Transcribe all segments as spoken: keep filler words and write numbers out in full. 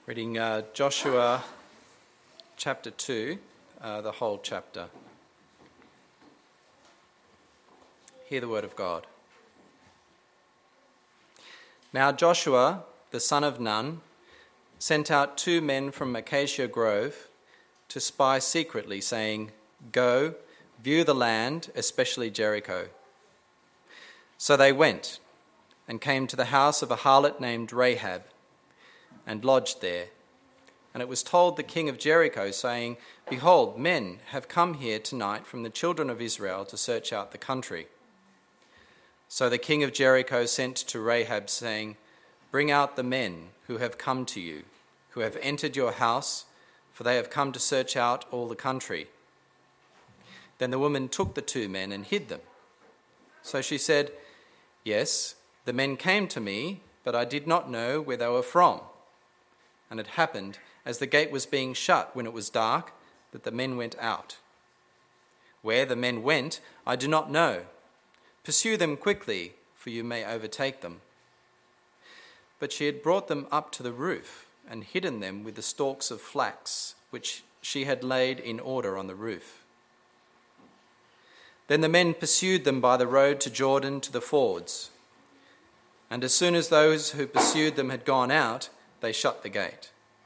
Reading uh, Joshua chapter two, uh, the whole chapter. Hear the word of God. Now Joshua, the son of Nun, sent out two men from Acacia Grove to spy secretly, saying, "Go, view the land, especially Jericho." So they went and came to the house of a harlot named Rahab, and lodged there. And it was told the king of Jericho, saying, "Behold, men have come here tonight from the children of Israel to search out the country." So the king of Jericho sent to Rahab, saying, "Bring out the men who have come to you, who have entered your house, for they have come to search out all the country." Then the woman took the two men and hid them. So she said, "Yes, the men came to me, but I did not know where they were from. And it happened, as the gate was being shut when it was dark, that the men went out. Where the men went, I do not know. Pursue them quickly, for you may overtake them." But she had brought them up to the roof and hidden them with the stalks of flax, which she had laid in order on the roof. Then the men pursued them by the road to Jordan to the fords. And as soon as those who pursued them had gone out, they shut the gate.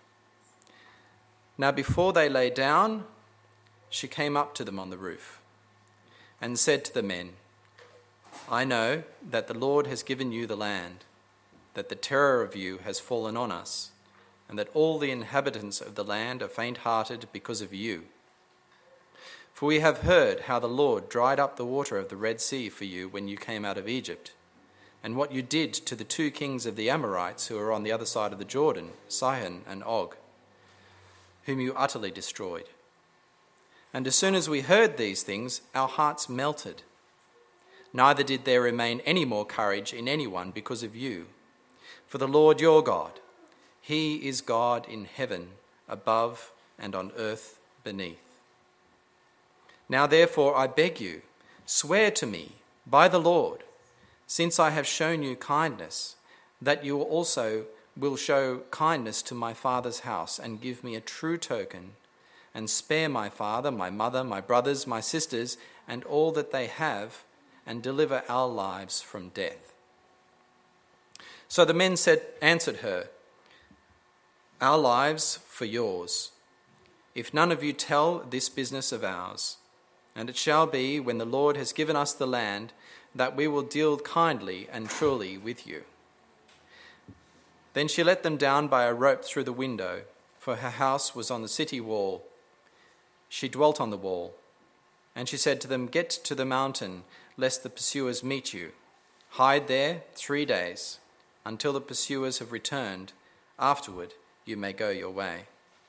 Now before they lay down, she came up to them on the roof and said to the men, "I know that the Lord has given you the land, that the terror of you has fallen on us, and that all the inhabitants of the land are faint-hearted because of you. For we have heard how the Lord dried up the water of the Red Sea for you when you came out of Egypt, and what you did to the two kings of the Amorites who are on the other side of the Jordan, Sihon and Og, whom you utterly destroyed. And as soon as we heard these things, our hearts melted. Neither did there remain any more courage in anyone because of you. For the Lord your God, he is God in heaven above and on earth beneath. Now therefore I beg you, swear to me by the Lord, since I have shown you kindness, that you also will show kindness to my father's house and give me a true token, and spare my father, my mother, my brothers, my sisters, and all that they have, and deliver our lives from death." So the men said, answered her, "Our lives for yours, if none of you tell this business of ours. And it shall be, when the Lord has given us the land, that we will deal kindly and truly with you." Then she let them down by a rope through the window, for her house was on the city wall. She dwelt on the wall. And she said to them, "Get to the mountain, lest the pursuers meet you. Hide there three days, until the pursuers have returned. Afterward you may go your way."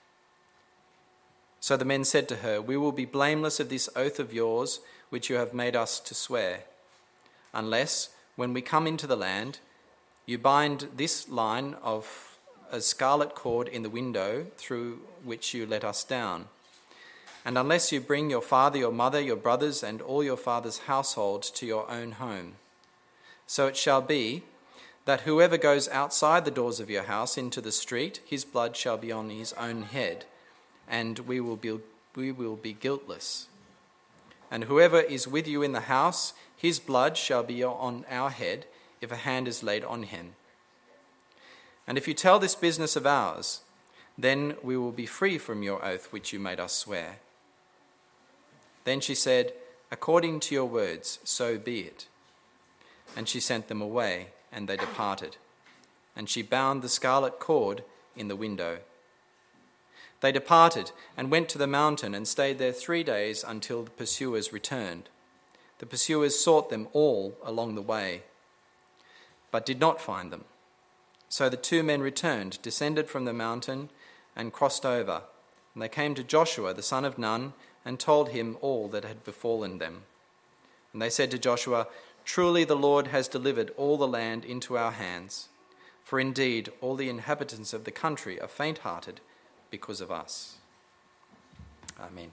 So the men said to her, "We will be blameless of this oath of yours, which you have made us to swear, unless, when we come into the land, you bind this line of a scarlet cord in the window through which you let us down. And unless you bring your father, your mother, your brothers, and all your father's household to your own home. So it shall be that whoever goes outside the doors of your house into the street, his blood shall be on his own head, and we will be, we will be guiltless. And whoever is with you in the house, his blood shall be on our head if a hand is laid on him. And if you tell this business of ours, then we will be free from your oath which you made us swear." Then she said, "According to your words, so be it." And she sent them away, and they departed. And she bound the scarlet cord in the window. They departed and went to the mountain and stayed there three days until the pursuers returned. The pursuers sought them all along the way, but did not find them. So the two men returned, descended from the mountain, and crossed over. And they came to Joshua, the son of Nun, and told him all that had befallen them. And they said to Joshua, "Truly the Lord has delivered all the land into our hands. For indeed all the inhabitants of the country are faint-hearted because of us." Amen.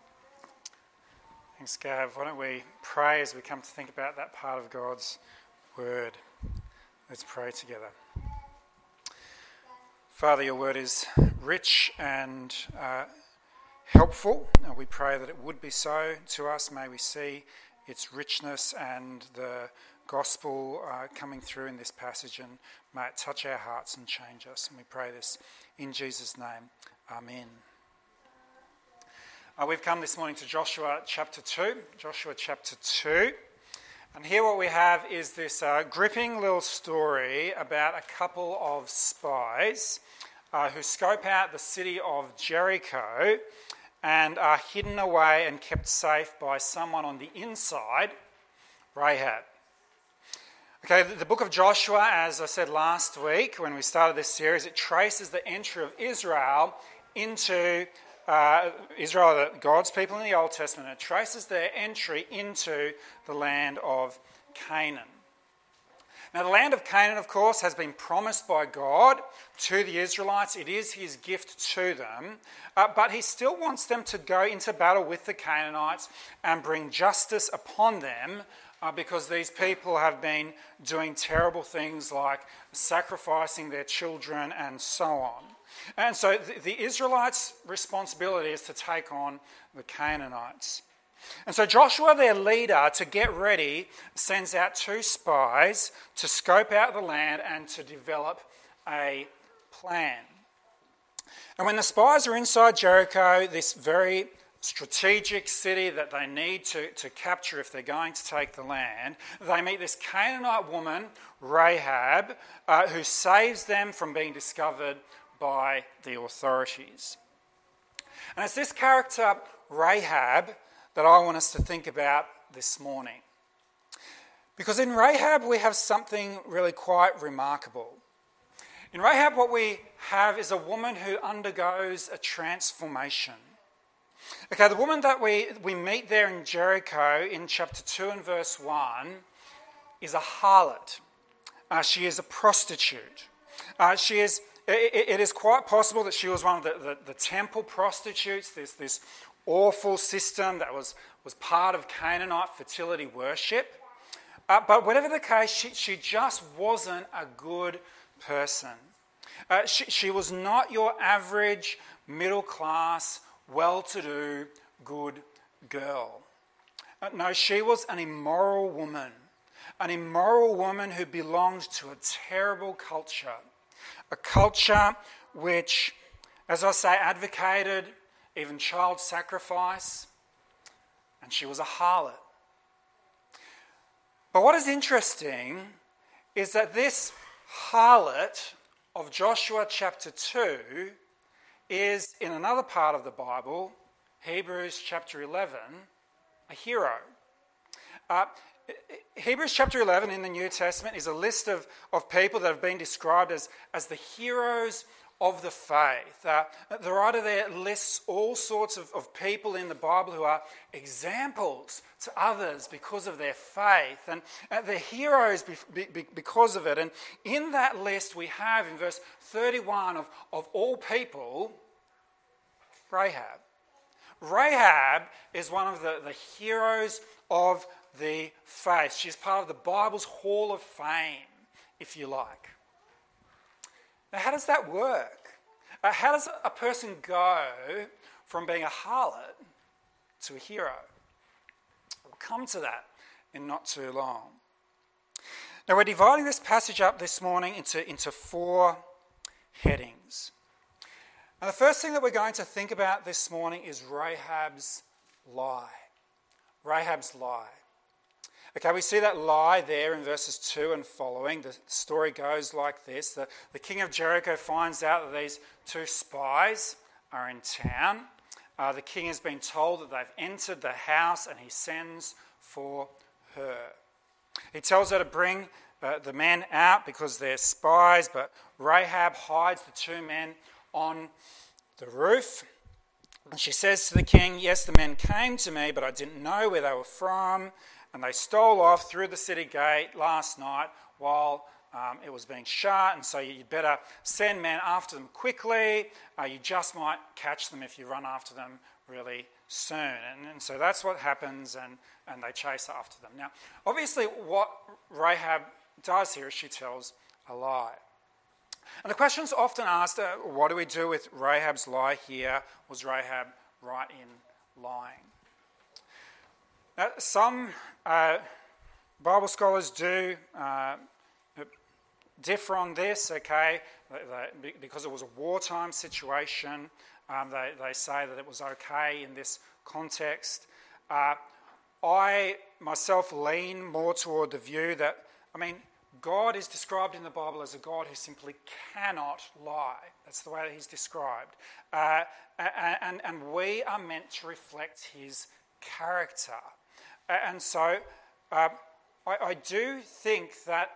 Thanks, Gav. Why don't we pray as we come to think about that part of God's word. Let's pray together. Father, your word is rich and uh, helpful. And we pray that it would be so to us. May we see its richness and the gospel uh, coming through in this passage, and may it touch our hearts and change us. And we pray this in Jesus' name. Amen. Uh, we've come this morning to Joshua chapter two. Joshua chapter two. And here what we have is this uh, gripping little story about a couple of spies uh, who scope out the city of Jericho and are hidden away and kept safe by someone on the inside, Rahab. Okay, the, the book of Joshua, as I said last week when we started this series, it traces the entry of Israel into uh, Israel, the, God's people in the Old Testament. It traces their entry into the land of Canaan. Now, the land of Canaan, of course, has been promised by God to the Israelites. It is his gift to them. Uh, but he still wants them to go into battle with the Canaanites and bring justice upon them uh, because these people have been doing terrible things like sacrificing their children and so on. And so the, the Israelites' responsibility is to take on the Canaanites. And so Joshua, their leader, to get ready, sends out two spies to scope out the land and to develop a plan. And when the spies are inside Jericho, this very strategic city that they need to, to capture if they're going to take the land, they meet this Canaanite woman, Rahab, uh, who saves them from being discovered by the authorities. And it's this character, Rahab, that I want us to think about this morning. Because in Rahab we have something really quite remarkable. In Rahab what we have is a woman who undergoes a transformation. Okay, the woman that we, we meet there in Jericho in chapter two and verse one is a harlot. Uh, she is a prostitute. Uh, she is It, it is quite possible that she was one of the, the, the temple prostitutes, this, this awful system that was, was part of Canaanite fertility worship. Uh, but whatever the case, she, she just wasn't a good person. Uh, she, she was not your average, middle-class, well-to-do, good girl. Uh, no, she was an immoral woman. An immoral woman who belonged to a terrible culture. A culture which, as I say, advocated even child sacrifice, and she was a harlot. But what is interesting is that this harlot of Joshua chapter two is, in another part of the Bible, Hebrews chapter eleven, a hero. Uh, Hebrews chapter eleven in the New Testament is a list of, of people that have been described as, as the heroes of the faith. Uh, the writer there lists all sorts of, of people in the Bible who are examples to others because of their faith, and uh, they're heroes be, be, because of it. And in that list we have in verse thirty-one of, of all people, Rahab. Rahab is one of the, the heroes of the faith. She's part of the Bible's Hall of Fame, if you like. Now, how does that work? Uh, how does a person go from being a harlot to a hero? We'll come to that in not too long. Now, we're dividing this passage up this morning into, into four headings. And the first thing that we're going to think about this morning is Rahab's lie. Rahab's lie. Okay, we see that lie there in verses two and following. The story goes like this. The, the king of Jericho finds out that these two spies are in town. Uh, the king has been told that they've entered the house and he sends for her. He tells her to bring uh, the men out because they're spies, but Rahab hides the two men on the roof. And she says to the king, "Yes, the men came to me, but I didn't know where they were from. And they stole off through the city gate last night while um, it was being shut. And so you'd better send men after them quickly. Uh, you just might catch them if you run after them really soon." And, and so that's what happens, and, and they chase after them. Now, obviously what Rahab does here is she tells a lie. And the question's often asked, uh, what do we do with Rahab's lie here? Was Rahab right in lying? Now, some uh, Bible scholars do uh, differ on this, okay, they, they, because it was a wartime situation. Um, they, they say that it was okay in this context. Uh, I myself lean more toward the view that, I mean, God is described in the Bible as a God who simply cannot lie. That's the way that he's described. Uh, and, and we are meant to reflect his character. And so uh, I, I do think that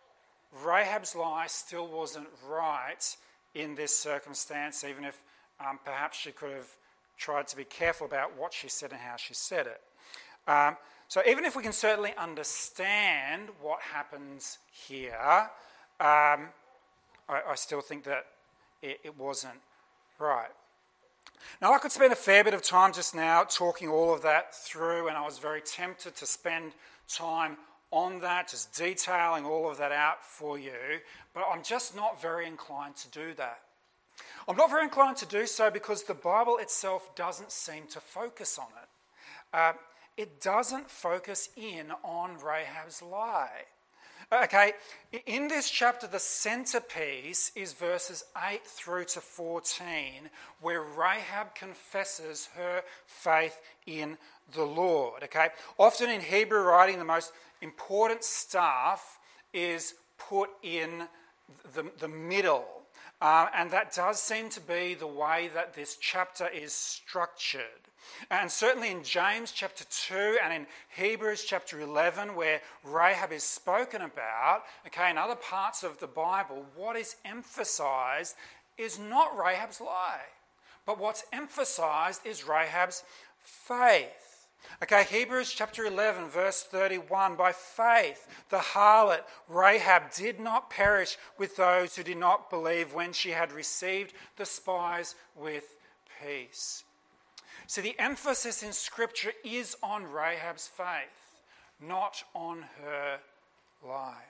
Rahab's lie still wasn't right in this circumstance, even if um, perhaps she could have tried to be careful about what she said and how she said it. Um, So even if we can certainly understand what happens here, um, I, I still think that it, it wasn't right. Now, I could spend a fair bit of time just now talking all of that through, and I was very tempted to spend time on that, just detailing all of that out for you, but I'm just not very inclined to do that. I'm not very inclined to do so because the Bible itself doesn't seem to focus on it. Uh, It doesn't focus in on Rahab's lie. Okay, in this chapter, the centerpiece is verses eight through to fourteen, where Rahab confesses her faith in the Lord. Okay, often in Hebrew writing, the most important stuff is put in the, the middle. Uh, and that does seem to be the way that this chapter is structured. And certainly in James chapter two and in Hebrews chapter eleven, where Rahab is spoken about, okay, in other parts of the Bible, what is emphasized is not Rahab's lie, but what's emphasized is Rahab's faith. Okay, Hebrews chapter eleven, verse thirty-one, by faith the harlot Rahab did not perish with those who did not believe when she had received the spies with peace. So the emphasis in Scripture is on Rahab's faith, not on her lie.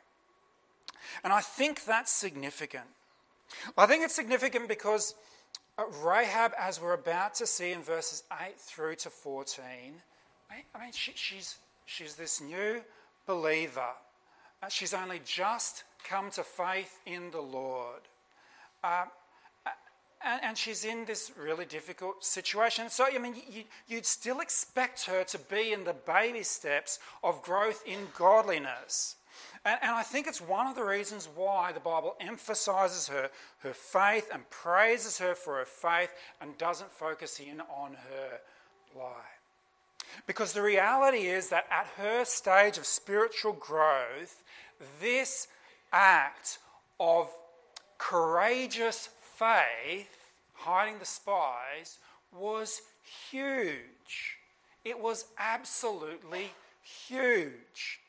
And I think that's significant. I think it's significant because Rahab, as we're about to see in verses eight through to fourteen, I mean, she, she's, she's this new believer. Uh, she's only just come to faith in the Lord. Uh, And, and she's in this really difficult situation. So, I mean, you, you'd still expect her to be in the baby steps of growth in godliness. And, and I think it's one of the reasons why the Bible emphasises her, her faith and praises her for her faith and doesn't focus in on her lie. Because the reality is that at her stage of spiritual growth, this act of courageous faith, hiding the spies, was huge. It was absolutely huge.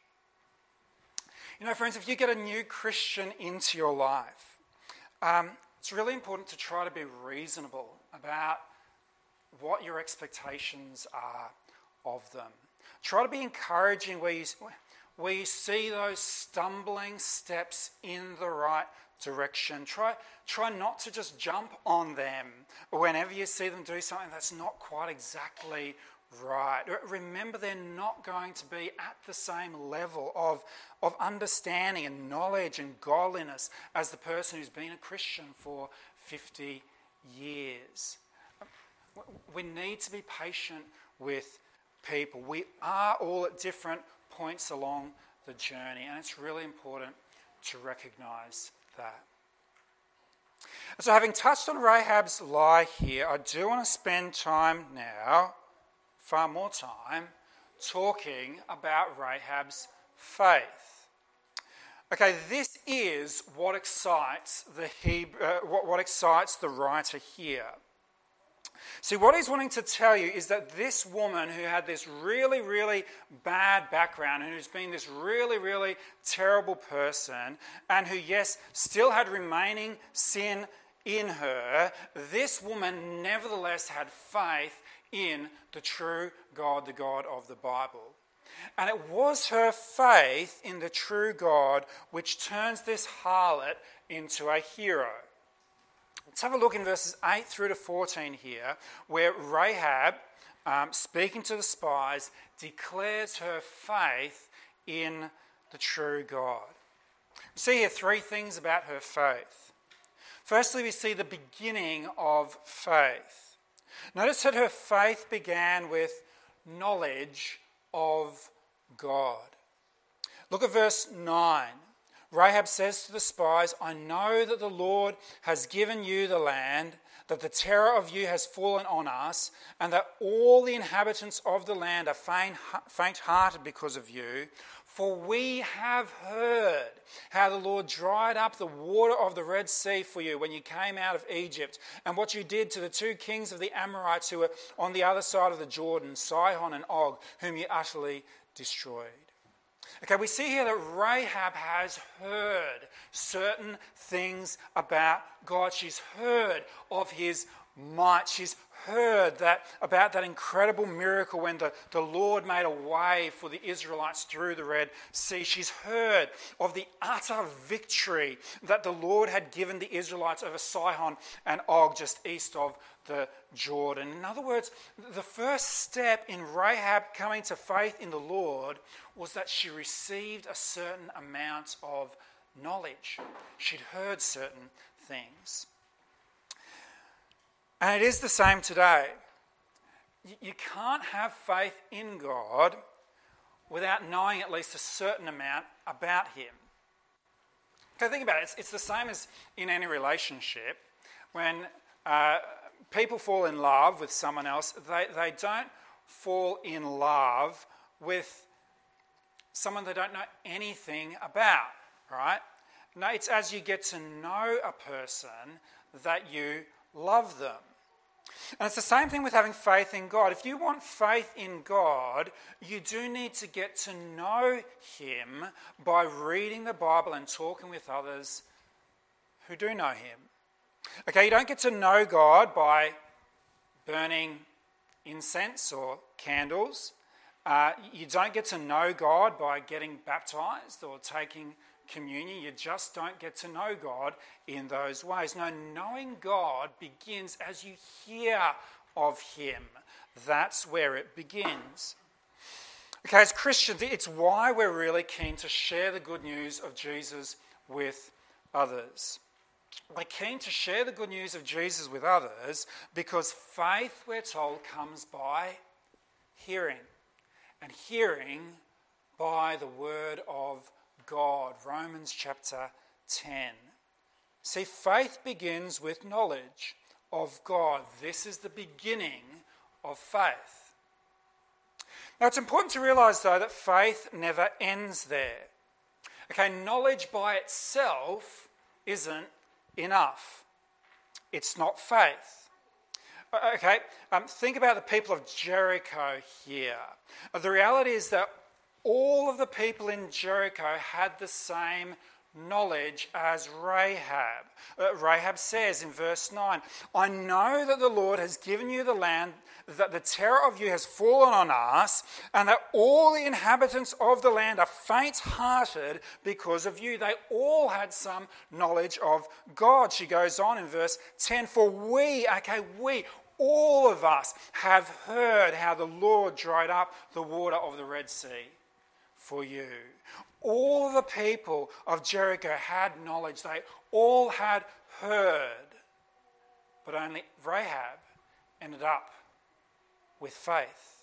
You know, friends, if you get a new Christian into your life, um, it's really important to try to be reasonable about what your expectations are of them. Try to be encouraging where you, where you see those stumbling steps in the right direction. Try, try not to just jump on them whenever you see them do something that's not quite exactly right. Remember, they're not going to be at the same level of, of understanding and knowledge and godliness as the person who's been a Christian for fifty years. We need to be patient with people. We are all at different points along the journey, and it's really important to recognise that. So, having touched on Rahab's lie here, I do want to spend time now, far more time, talking about Rahab's faith. Okay, this is what excites the Hebrew, uh, what, what excites the writer here. See, what he's wanting to tell you is that this woman who had this really, really bad background and who's been this really, really terrible person and who, yes, still had remaining sin in her, this woman nevertheless had faith in the true God, the God of the Bible. And it was her faith in the true God which turns this harlot into a hero. Let's have a look in verses eight through to fourteen here, where Rahab, um, speaking to the spies, declares her faith in the true God. We see here three things about her faith. Firstly, we see the beginning of faith. Notice that her faith began with knowledge of God. Look at verse nine. Rahab says to the spies, I know that the Lord has given you the land, that the terror of you has fallen on us, and that all the inhabitants of the land are faint, faint-hearted because of you. For we have heard how the Lord dried up the water of the Red Sea for you when you came out of Egypt, and what you did to the two kings of the Amorites who were on the other side of the Jordan, Sihon and Og, whom you utterly destroyed. Okay, we see here that Rahab has heard certain things about God. She's heard of his might. She's heard that about that incredible miracle when the, the Lord made a way for the Israelites through the Red Sea. She's heard of the utter victory that the Lord had given the Israelites over Sihon and Og just east of the Jordan. In other words, the first step in Rahab coming to faith in the Lord was that she received a certain amount of knowledge. She'd heard certain things. And it is the same today. You can't have faith in God without knowing at least a certain amount about him. Okay, think about it. It's, it's the same as in any relationship. When uh, people fall in love with someone else, they, they don't fall in love with someone they don't know anything about, right? No, it's as you get to know a person that you love them. And it's the same thing with having faith in God. If you want faith in God, you do need to get to know him by reading the Bible and talking with others who do know him. Okay, you don't get to know God by burning incense or candles. Uh, you don't get to know God by getting baptized or taking communion. You just don't get to know God in those ways. No, knowing God begins as you hear of him. That's where it begins. Okay, as Christians, it's why we're really keen to share the good news of Jesus with others. We're keen to share the good news of Jesus with others because faith, we're told, comes by hearing. And hearing by the word of God. Romans chapter ten. See, faith begins with knowledge of God. This is the beginning of faith. Now, it's important to realise, though, that faith never ends there. Okay, knowledge by itself isn't enough. It's not faith. Okay, um, think about the people of Jericho here. The reality is that all of the people in Jericho had the same knowledge as Rahab. Uh, Rahab says in verse nine, I know that the Lord has given you the land, that the terror of you has fallen on us, and that all the inhabitants of the land are faint-hearted because of you. They all had some knowledge of God. She goes on in verse ten, for we, okay, we, all of us have heard how the Lord dried up the water of the Red Sea for you. All the people of Jericho had knowledge. They all had heard. But only Rahab ended up with faith.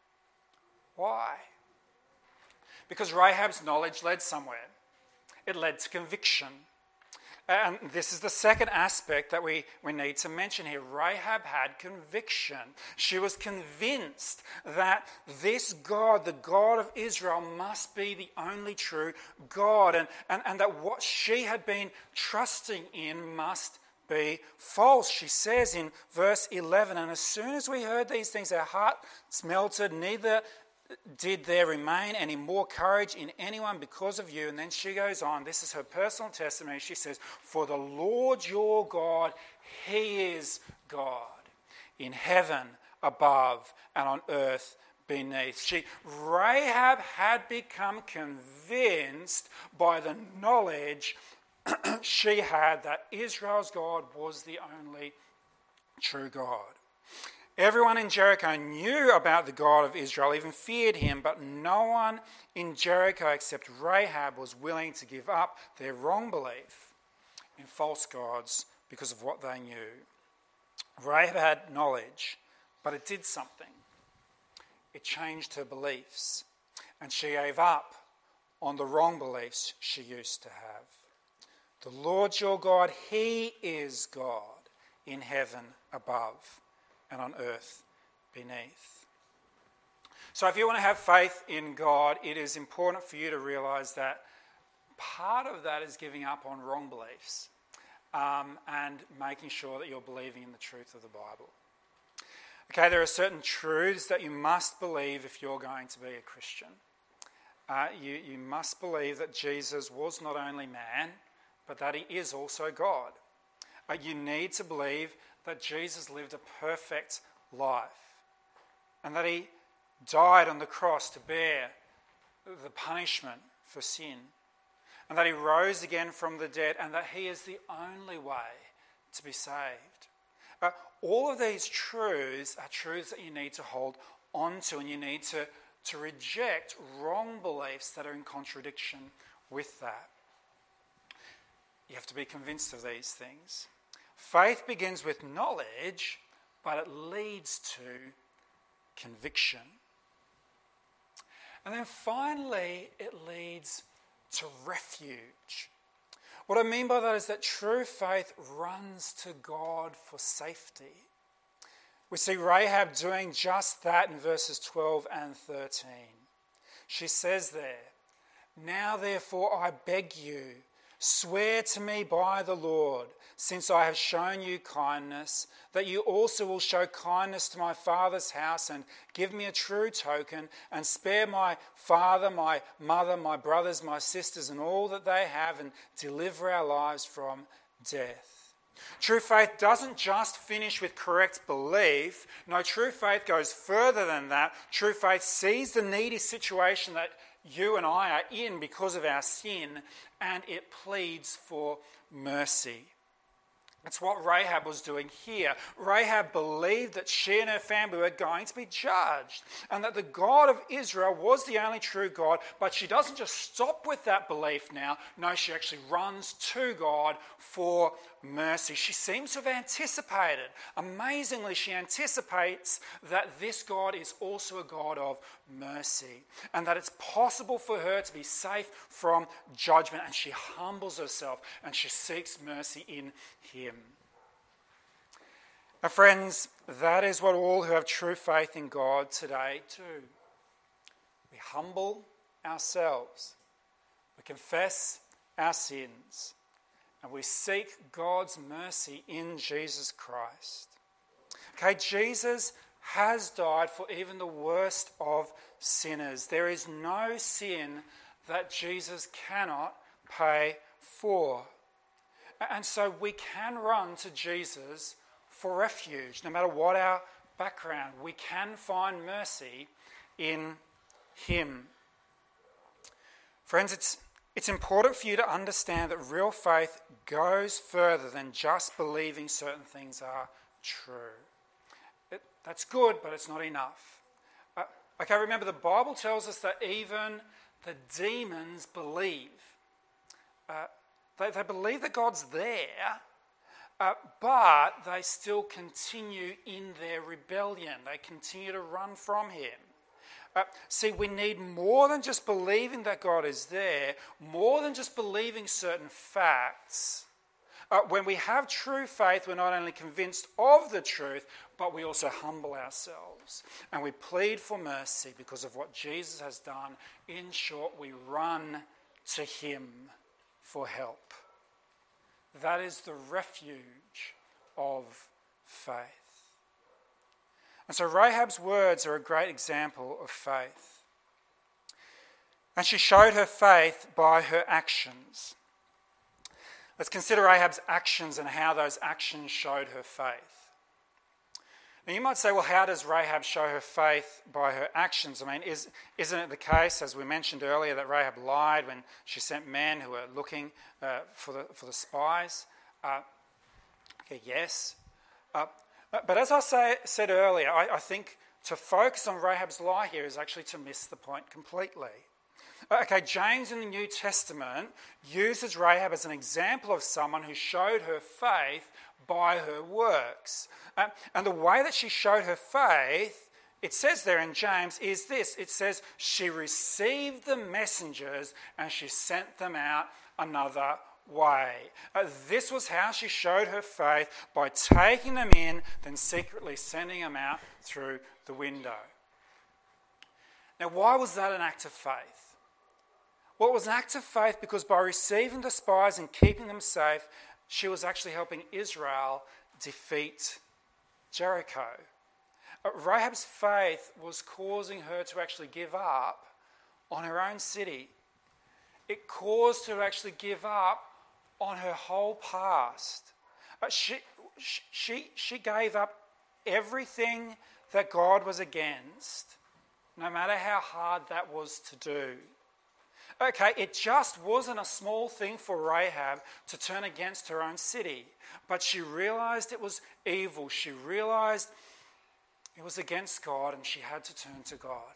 Why? Because Rahab's knowledge led somewhere. It led to conviction. And this is the second aspect that we, we need to mention here. Rahab had conviction. She was convinced that this God, the God of Israel, must be the only true God, and, and, and that what she had been trusting in must be false. She says in verse eleven, and as soon as we heard these things, our hearts melted, neither did there remain any more courage in anyone because of you. And then she goes on, this is her personal testimony. She says, for the Lord your God, he is God in heaven above and on earth beneath. She, Rahab had become convinced by the knowledge she had that Israel's God was the only true God. Everyone in Jericho knew about the God of Israel, even feared him, but no one in Jericho except Rahab was willing to give up their wrong belief in false gods because of what they knew. Rahab had knowledge, but it did something. It changed her beliefs, and she gave up on the wrong beliefs she used to have. The Lord your God, he is God in heaven above and on earth beneath. So if you want to have faith in God, it is important for you to realise that part of that is giving up on wrong beliefs um, and making sure that you're believing in the truth of the Bible. Okay, there are certain truths that you must believe if you're going to be a Christian. Uh, you, you must believe that Jesus was not only man, but that he is also God. Uh, you need to believe that Jesus lived a perfect life and that he died on the cross to bear the punishment for sin, and that he rose again from the dead, and that he is the only way to be saved. Uh, all of these truths are truths that you need to hold on to, and you need to, to reject wrong beliefs that are in contradiction with that. You have to be convinced of these things. Faith begins with knowledge, but it leads to conviction. And then finally, it leads to refuge. What I mean by that is that true faith runs to God for safety. We see Rahab doing just that in verses twelve and thirteen. She says there, "Now therefore I beg you, swear to me by the Lord, since I have shown you kindness, that you also will show kindness to my father's house and give me a true token and spare my father, my mother, my brothers, my sisters, and all that they have, and deliver our lives from death." True faith doesn't just finish with correct belief. No, true faith goes further than that. True faith sees the needy situation that you and I are in because of our sin, and it pleads for mercy. That's what Rahab was doing here. Rahab believed that she and her family were going to be judged, and that the God of Israel was the only true God, but she doesn't just stop with that belief now. No, she actually runs to God for mercy. She seems to have anticipated. Amazingly, she anticipates that this God is also a God of mercy, and that it's possible for her to be safe from judgment, and she humbles herself and she seeks mercy in him. Now, friends, that is what all who have true faith in God today do. We humble ourselves, we confess our sins, and we seek God's mercy in Jesus Christ. Okay, Jesus has died for even the worst of sinners. There is no sin that Jesus cannot pay for. And so we can run to Jesus for refuge, no matter what our background. We can find mercy in him. Friends, it's, it's important for you to understand that real faith goes further than just believing certain things are true. It, that's good, but it's not enough. Uh, okay, remember, the Bible tells us that even the demons believe. Uh, They, they believe that God's there, uh, but they still continue in their rebellion. They continue to run from him. Uh, see, we need more than just believing that God is there, more than just believing certain facts. Uh, when we have true faith, we're not only convinced of the truth, but we also humble ourselves. And we plead for mercy because of what Jesus has done. In short, we run to him for help. That is the refuge of faith. And so Rahab's words are a great example of faith. And she showed her faith by her actions. Let's consider Rahab's actions and how those actions showed her faith. Now you might say, well, how does Rahab show her faith by her actions? I mean, is, isn't it the case, as we mentioned earlier, that Rahab lied when she sent men who were looking uh, for, the, for the spies? Uh, okay, yes. Uh, but as I say, said earlier, I, I think to focus on Rahab's lie here is actually to miss the point completely. Okay, James in the New Testament uses Rahab as an example of someone who showed her faith by her works. Uh, and the way that she showed her faith, it says there in James, is this. It says she received the messengers and she sent them out another way. Uh, this was how she showed her faith, by taking them in, then secretly sending them out through the window. Now, why was that an act of faith? Well, it was an act of faith because by receiving the spies and keeping them safe, she was actually helping Israel defeat Jericho. Uh, Rahab's faith was causing her to actually give up on her own city. It caused her to actually give up on her whole past. Uh, she, she, she gave up everything that God was against, no matter how hard that was to do. Okay, it just wasn't a small thing for Rahab to turn against her own city, but she realized it was evil. She realized it was against God and she had to turn to God.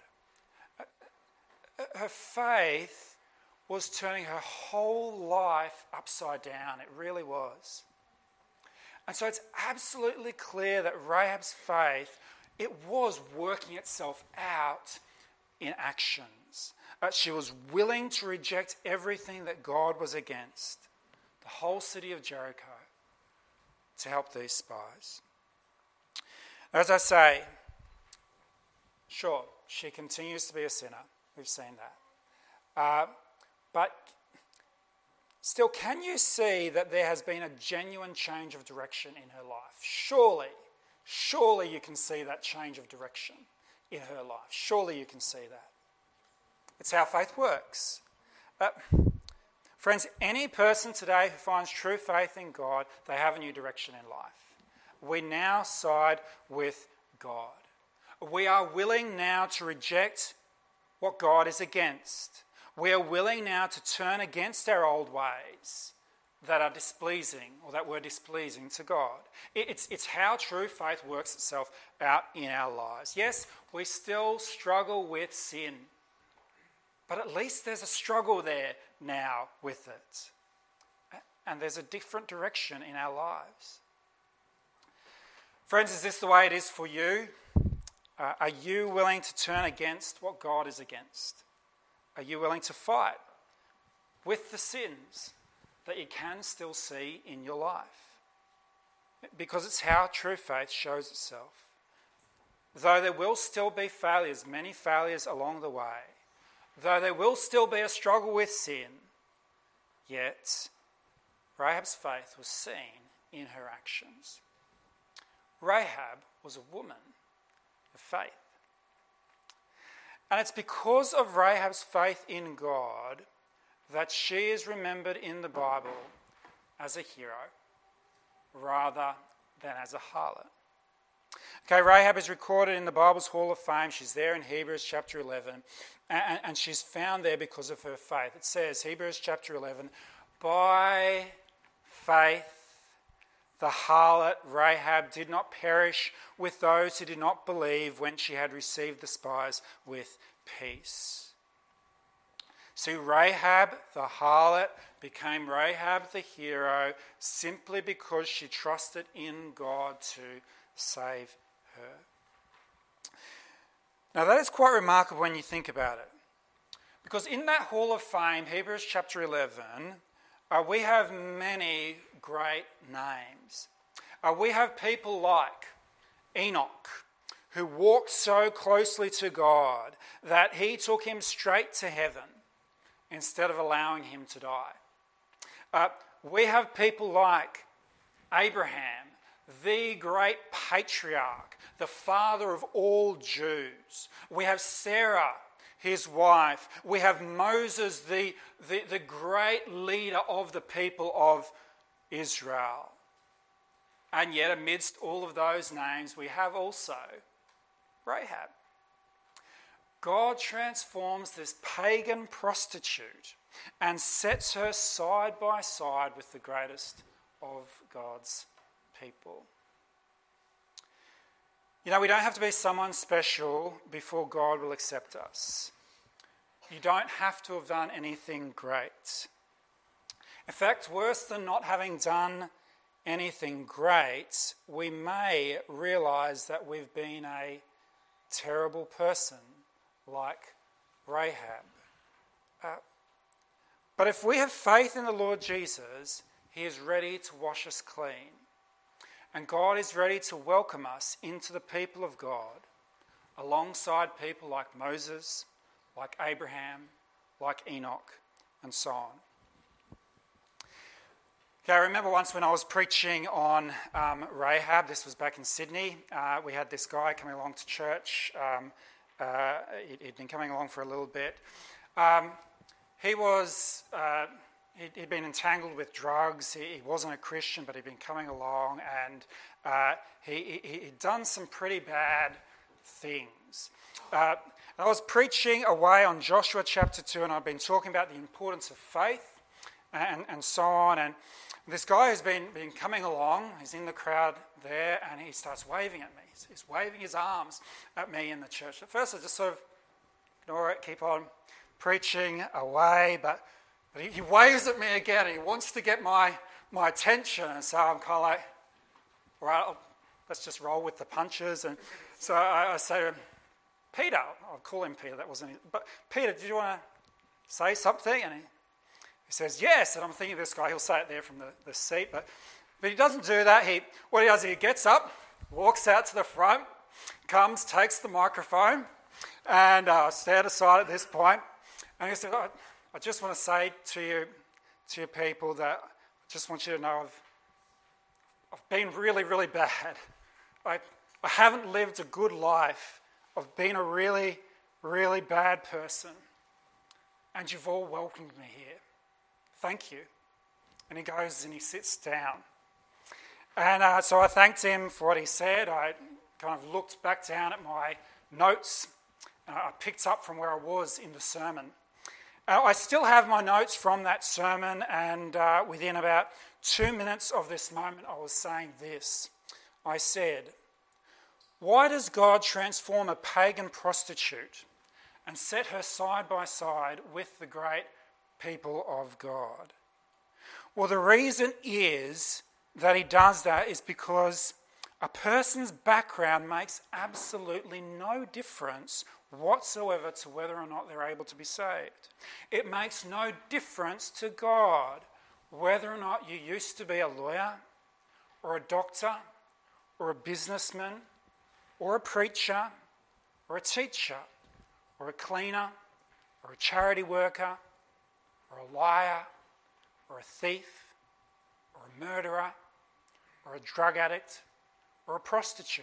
Her faith was turning her whole life upside down. It really was. And so it's absolutely clear that Rahab's faith, it was working itself out in actions. Uh, she was willing to reject everything that God was against, the whole city of Jericho, to help these spies. As I say, sure, she continues to be a sinner. We've seen that. Uh, but still, can you see that there has been a genuine change of direction in her life? Surely, surely you can see that change of direction in her life. Surely you can see that. It's how faith works. Uh, friends, any person today who finds true faith in God, they have a new direction in life. We now side with God. We are willing now to reject what God is against. We are willing now to turn against our old ways that are displeasing or that were displeasing to God. It's, it's how true faith works itself out in our lives. Yes, we still struggle with sin, but at least there's a struggle there now with it. And there's a different direction in our lives. Friends, is this the way it is for you? Uh, are you willing to turn against what God is against? Are you willing to fight with the sins that you can still see in your life? Because it's how true faith shows itself. Though there will still be failures, many failures along the way, though there will still be a struggle with sin, yet Rahab's faith was seen in her actions. Rahab was a woman of faith. And it's because of Rahab's faith in God that she is remembered in the Bible as a hero rather than as a harlot. Okay, Rahab is recorded in the Bible's Hall of Fame. She's there in Hebrews chapter eleven, and, and she's found there because of her faith. It says, Hebrews chapter eleven, by faith the harlot Rahab did not perish with those who did not believe when she had received the spies with peace. See, Rahab the harlot became Rahab the hero simply because she trusted in God to save her. Now that is quite remarkable when you think about it. Because in that Hall of Fame, Hebrews chapter eleven, uh, we have many great names. Uh, we have people like Enoch, who walked so closely to God that he took him straight to heaven instead of allowing him to die. Uh, we have people like Abraham, the great patriarch, the father of all Jews. We have Sarah, his wife. We have Moses, the, the, the great leader of the people of Israel. And yet, amidst all of those names, we have also Rahab. God transforms this pagan prostitute and sets her side by side with the greatest of God's people. You know, we don't have to be someone special before God will accept us. You don't have to have done anything great. In fact, worse than not having done anything great, we may realise that we've been a terrible person like Rahab. Uh, but if we have faith in the Lord Jesus, he is ready to wash us clean. And God is ready to welcome us into the people of God, alongside people like Moses, like Abraham, like Enoch, and so on. Okay, I remember once when I was preaching on um, Rahab, this was back in Sydney, uh, we had this guy coming along to church. Um, uh, he, he'd been coming along for a little bit. Um, he was, uh, he'd, he'd been entangled with drugs. He, he wasn't a Christian, but he'd been coming along, and uh, he, he, he'd done some pretty bad things. Uh, I was preaching away on Joshua chapter two, and I've been talking about the importance of faith and, and so on, and this guy has been, been coming along, he's in the crowd there, and he starts waving at me. He's, he's waving his arms at me in the church. At first I just sort of ignore it, keep on preaching away, but, but he, he waves at me again, and he wants to get my, my attention, and so I'm kind of like, all right, I'll, let's just roll with the punches. And so I, I say to him, Peter, I'll call him Peter, that wasn't his, but Peter, did you want to say something? And he, He says, yes, and I'm thinking of this guy, he'll say it there from the, the seat, but, but he doesn't do that. He What he does is he gets up, walks out to the front, comes, takes the microphone, and uh, stand aside at this point, and he said, oh, I just want to say to you, to your people that I just want you to know I've, I've been really, really bad. I, I haven't lived a good life. I've been a really, really bad person, and you've all welcomed me here. Thank you. And he goes and he sits down. And uh, so I thanked him for what he said. I kind of looked back down at my notes. Uh, I picked up from where I was in the sermon. Uh, I still have my notes from that sermon, and uh, within about two minutes of this moment, I was saying this. I said, why does God transform a pagan prostitute and set her side by side with the great people of God? Well, the reason is that he does that is because a person's background makes absolutely no difference whatsoever to whether or not they're able to be saved. It makes no difference to God whether or not you used to be a lawyer or a doctor or a businessman or a preacher or a teacher or a cleaner or a charity worker or a liar, or a thief, or a murderer, or a drug addict, or a prostitute.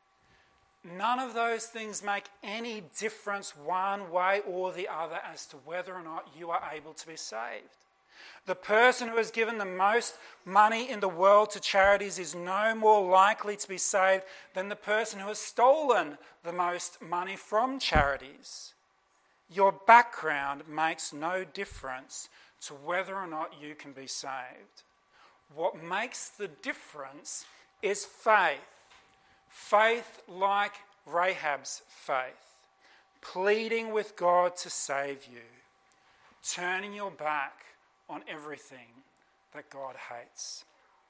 None of those things make any difference one way or the other as to whether or not you are able to be saved. The person who has given the most money in the world to charities is no more likely to be saved than the person who has stolen the most money from charities. Your background makes no difference to whether or not you can be saved. What makes the difference is faith. Faith like Rahab's faith. Pleading with God to save you. Turning your back on everything that God hates.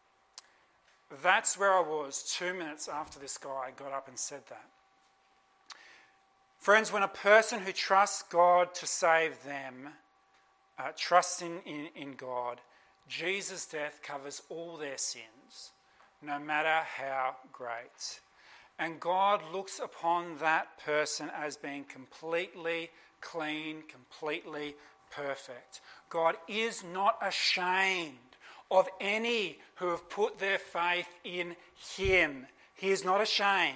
That's where I was two minutes after this guy got up and said that. Friends, when a person who trusts God to save them, uh, trusts in, in, in God, Jesus' death covers all their sins, no matter how great. And God looks upon that person as being completely clean, completely perfect. God is not ashamed of any who have put their faith in him. He is not ashamed.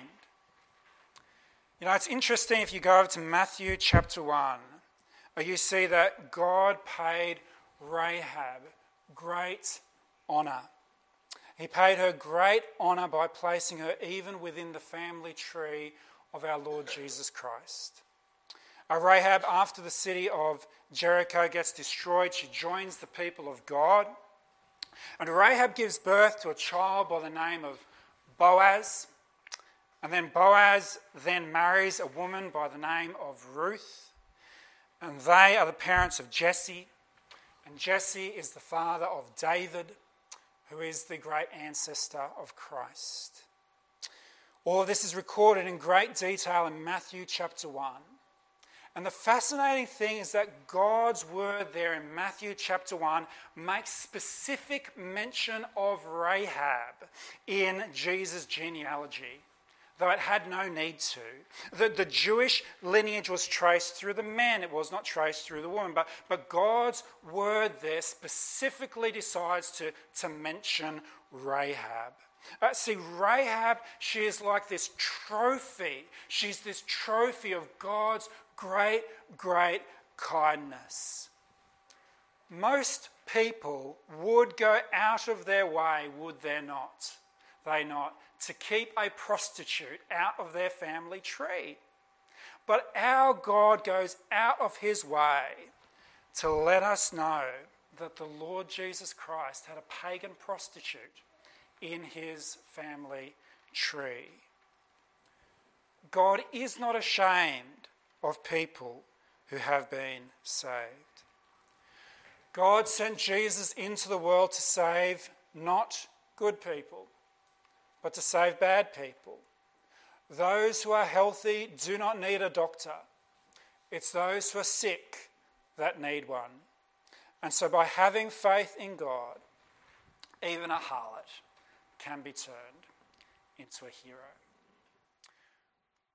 You know, it's interesting if you go over to Matthew chapter one, you see that God paid Rahab great honour. He paid her great honour by placing her even within the family tree of our Lord Jesus Christ. Uh, Rahab, after the city of Jericho gets destroyed, she joins the people of God. And Rahab gives birth to a child by the name of Boaz. And then Boaz then marries a woman by the name of Ruth. And they are the parents of Jesse. And Jesse is the father of David, who is the great ancestor of Christ. All of this is recorded in great detail in Matthew chapter one. And the fascinating thing is that God's word there in Matthew chapter one makes specific mention of Rahab in Jesus' genealogy, though it had no need to. The, the Jewish lineage was traced through the man, it was not traced through the woman. But, but God's word there specifically decides to, to mention Rahab. Uh, see, Rahab, she is like this trophy. She's this trophy of God's great, great kindness. Most people would go out of their way, would they not? They not, to keep a prostitute out of their family tree. But our God goes out of his way to let us know that the Lord Jesus Christ had a pagan prostitute in his family tree. God is not ashamed of people who have been saved. God sent Jesus into the world to save not good people, but to save bad people. Those who are healthy do not need a doctor. It's those who are sick that need one. And so by having faith in God, even a harlot can be turned into a hero.